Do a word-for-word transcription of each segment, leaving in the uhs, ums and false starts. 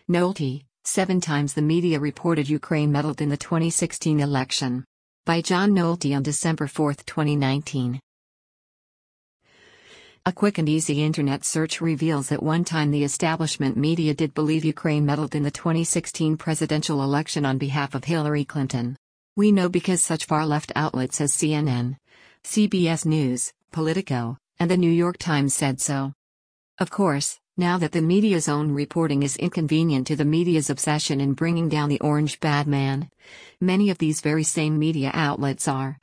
Nolte, seven times the media reported Ukraine meddled in the twenty sixteen election. By John Nolte on December fourth, twenty nineteen. A quick and easy internet search reveals that one time the establishment media did believe Ukraine meddled in the twenty sixteen presidential election on behalf of Hillary Clinton. We know because such far-left outlets as C N N, C B S News, Politico, and The New York Times said so. Of course, now that the media's own reporting is inconvenient to the media's obsession in bringing down the orange bad man, many of these very same media outlets are,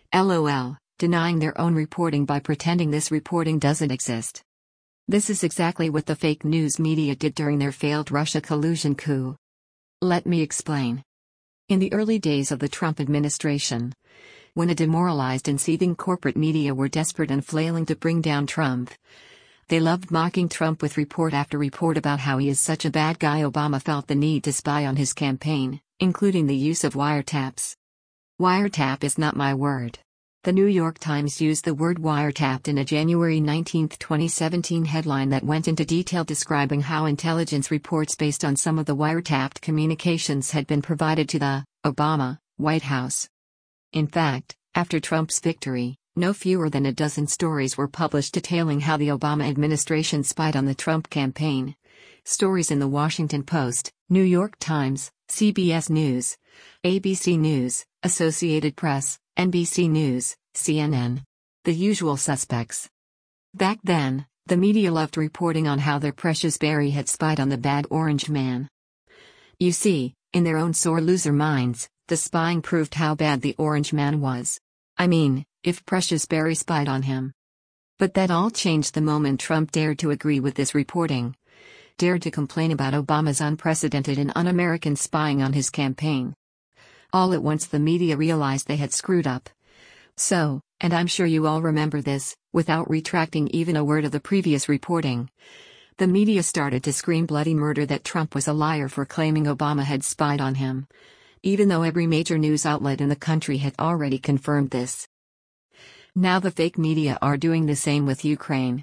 LOL, denying their own reporting by pretending this reporting doesn't exist. This is exactly what the fake news media did during their failed Russia collusion coup. Let me explain. In the early days of the Trump administration, when a demoralized and seething corporate media were desperate and flailing to bring down Trump, they loved mocking Trump with report after report about how he is such a bad guy. Obama felt the need to spy on his campaign, including the use of wiretaps. Wiretap is not my word. The New York Times used the word wiretapped in a January nineteenth, twenty seventeen headline that went into detail describing how intelligence reports based on some of the wiretapped communications had been provided to the Obama White House. In fact, after Trump's victory, no fewer than a dozen stories were published detailing how the Obama administration spied on the Trump campaign. Stories in the Washington Post, New York Times, C B S News, A B C News, Associated Press, N B C News, C N N. The usual suspects. Back then, the media loved reporting on how their precious Barry had spied on the bad orange man. You see, in their own sore loser minds, the spying proved how bad the orange man was. I mean, if Precious Barry spied on him. But that all changed the moment Trump dared to agree with this reporting. Dared to complain about Obama's unprecedented and un-American spying on his campaign. All at once the media realized they had screwed up. So, and I'm sure you all remember this, without retracting even a word of the previous reporting, the media started to scream bloody murder that Trump was a liar for claiming Obama had spied on him. Even though every major news outlet in the country had already confirmed this. Now the fake media are doing the same with Ukraine.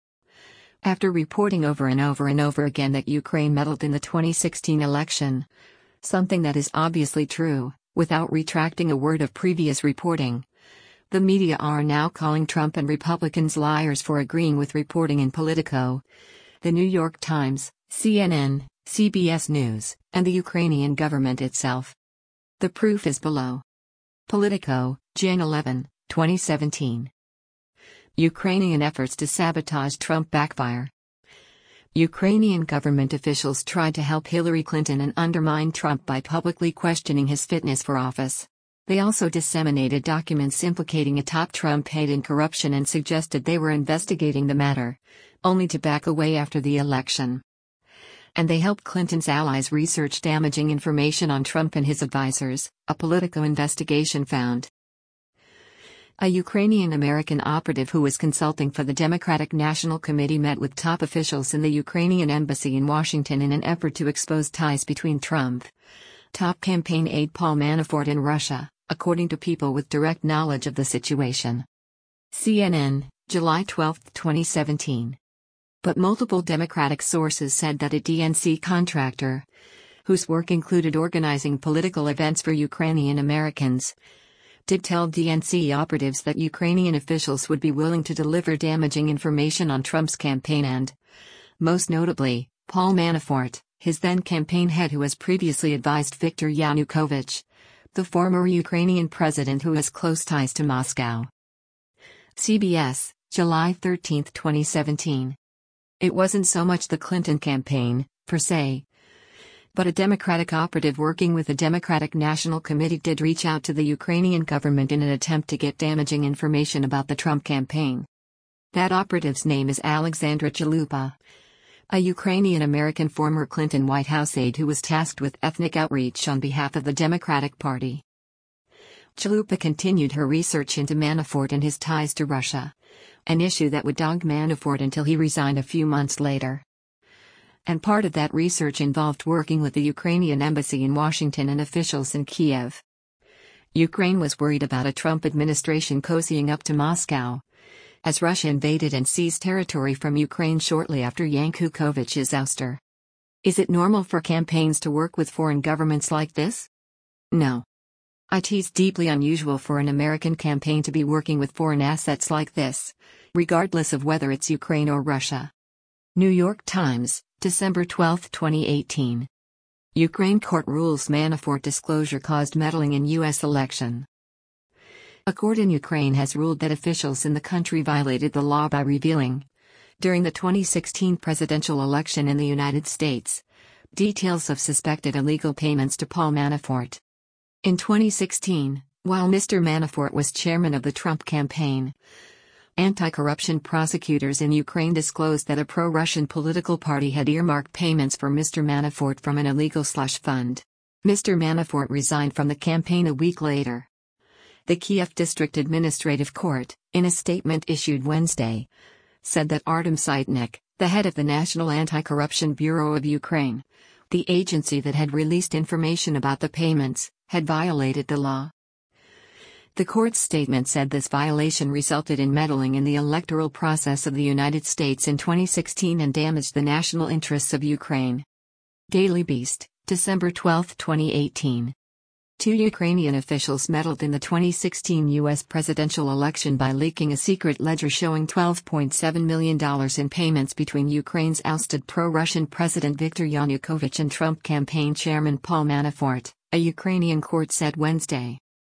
After reporting over and over and over again that Ukraine meddled in the twenty sixteen election, something that is obviously true, without retracting a word of previous reporting, the media are now calling Trump and Republicans liars for agreeing with reporting in Politico, The New York Times, C N N, C B S News, and the Ukrainian government itself. The proof is below. Politico, January eleventh, twenty seventeen. Ukrainian efforts to sabotage Trump backfire. Ukrainian government officials tried to help Hillary Clinton and undermine Trump by publicly questioning his fitness for office. They also disseminated documents implicating a top Trump aide in corruption and suggested they were investigating the matter, only to back away after the election. And they helped Clinton's allies research damaging information on Trump and his advisors, a Politico investigation found. A Ukrainian-American operative who was consulting for the Democratic National Committee met with top officials in the Ukrainian embassy in Washington in an effort to expose ties between Trump, top campaign aide Paul Manafort and Russia, according to people with direct knowledge of the situation. C N N, July twelfth, twenty seventeen. But multiple Democratic sources said that a D N C contractor, whose work included organizing political events for Ukrainian Americans, did tell D N C operatives that Ukrainian officials would be willing to deliver damaging information on Trump's campaign and, most notably, Paul Manafort, his then campaign head who has previously advised Viktor Yanukovych, the former Ukrainian president who has close ties to Moscow. C B S, July thirteenth, twenty seventeen. It wasn't so much the Clinton campaign, per se, but a Democratic operative working with the Democratic National Committee did reach out to the Ukrainian government in an attempt to get damaging information about the Trump campaign. That operative's name is Alexandra Chalupa, a Ukrainian-American former Clinton White House aide who was tasked with ethnic outreach on behalf of the Democratic Party. Chalupa continued her research into Manafort and his ties to Russia, an issue that would dog Manafort until he resigned a few months later. And part of that research involved working with the Ukrainian embassy in Washington and officials in Kiev. Ukraine was worried about a Trump administration cozying up to Moscow, as Russia invaded and seized territory from Ukraine shortly after Yanukovych's ouster. Is it normal for campaigns to work with foreign governments like this? No. It's deeply unusual for an American campaign to be working with foreign assets like this, regardless of whether it's Ukraine or Russia. New York Times, December twelfth, twenty eighteen. Ukraine court rules Manafort disclosure caused meddling in U S election. A court in Ukraine has ruled that officials in the country violated the law by revealing, during the twenty sixteen presidential election in the United States, details of suspected illegal payments to Paul Manafort. In twenty sixteen, while Mister Manafort was chairman of the Trump campaign, anti-corruption prosecutors in Ukraine disclosed that a pro-Russian political party had earmarked payments for Mister Manafort from an illegal slush fund. Mister Manafort resigned from the campaign a week later. The Kiev District Administrative Court, in a statement issued Wednesday, said that Artem Sitnik, the head of the National Anti-Corruption Bureau of Ukraine, the agency that had released information about the payments, had violated the law. The court's statement said this violation resulted in meddling in the electoral process of the United States in twenty sixteen and damaged the national interests of Ukraine. Daily Beast, December twelfth, twenty eighteen. Two Ukrainian officials meddled in the twenty sixteen U S presidential election by leaking a secret ledger showing twelve point seven million dollars in payments between Ukraine's ousted pro-Russian President Viktor Yanukovych and Trump campaign chairman Paul Manafort, a Ukrainian court said Wednesday.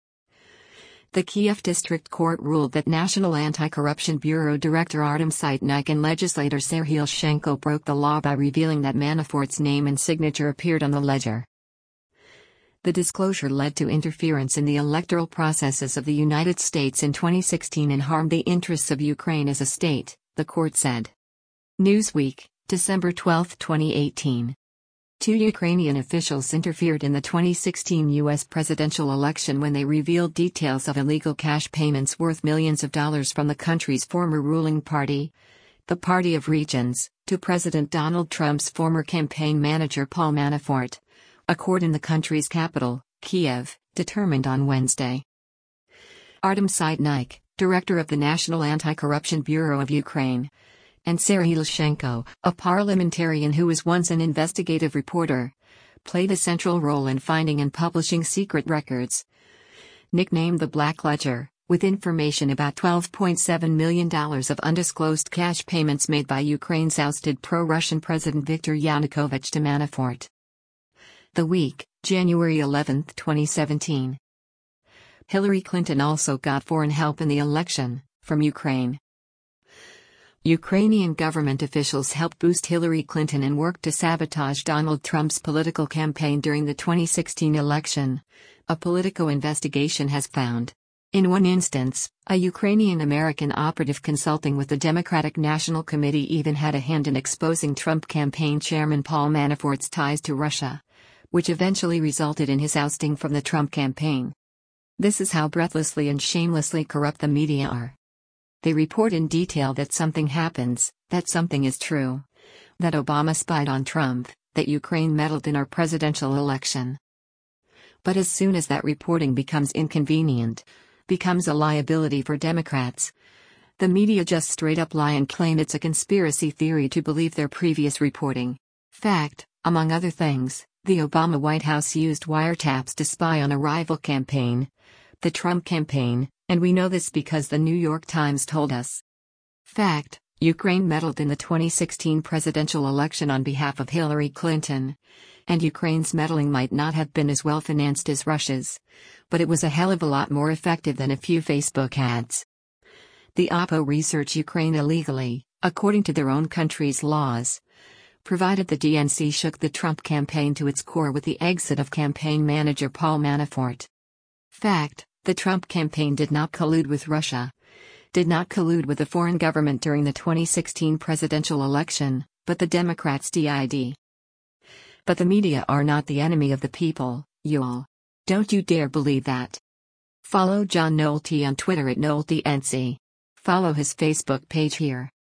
The Kiev District Court ruled that National Anti-Corruption Bureau Director Artem Sitnik and legislator Serhiy Lyshenko broke the law by revealing that Manafort's name and signature appeared on the ledger. The disclosure led to interference in the electoral processes of the United States in twenty sixteen and harmed the interests of Ukraine as a state, the court said. Newsweek, December twelfth, twenty eighteen. Two Ukrainian officials interfered in the twenty sixteen U S presidential election when they revealed details of illegal cash payments worth millions of dollars from the country's former ruling party, the Party of Regions, to President Donald Trump's former campaign manager Paul Manafort, a court in the country's capital, Kiev, determined on Wednesday. Artem Sitnik, director of the National Anti-Corruption Bureau of Ukraine, and Serhiy Lyshenko, a parliamentarian who was once an investigative reporter, played a central role in finding and publishing secret records, nicknamed the Black Ledger, with information about twelve point seven million dollars of undisclosed cash payments made by Ukraine's ousted pro-Russian President Viktor Yanukovych to Manafort. The Week, January eleventh, twenty seventeen. Hillary Clinton also got foreign help in the election, from Ukraine. Ukrainian government officials helped boost Hillary Clinton and worked to sabotage Donald Trump's political campaign during the twenty sixteen election, a Politico investigation has found. In one instance, a Ukrainian-American operative consulting with the Democratic National Committee even had a hand in exposing Trump campaign chairman Paul Manafort's ties to Russia, which eventually resulted in his ousting from the Trump campaign. This is how breathlessly and shamelessly corrupt the media are. They report in detail that something happens, that something is true, that Obama spied on Trump, that Ukraine meddled in our presidential election. But as soon as that reporting becomes inconvenient, becomes a liability for Democrats, the media just straight up lie and claim it's a conspiracy theory to believe their previous reporting. Fact, among other things, the Obama White House used wiretaps to spy on a rival campaign, the Trump campaign, and we know this because the New York Times told us. Fact, Ukraine meddled in the twenty sixteen presidential election on behalf of Hillary Clinton, and Ukraine's meddling might not have been as well financed as Russia's, but it was a hell of a lot more effective than a few Facebook ads. The Oppo research Ukraine illegally, according to their own country's laws, provided the D N C shook the Trump campaign to its core with the exit of campaign manager Paul Manafort. Fact, the Trump campaign did not collude with Russia, did not collude with the foreign government during the twenty sixteen presidential election, but the Democrats did. But the media are not the enemy of the people, y'all. Don't you dare believe that. Follow John Nolte on Twitter at NolteNC. Follow his Facebook page here.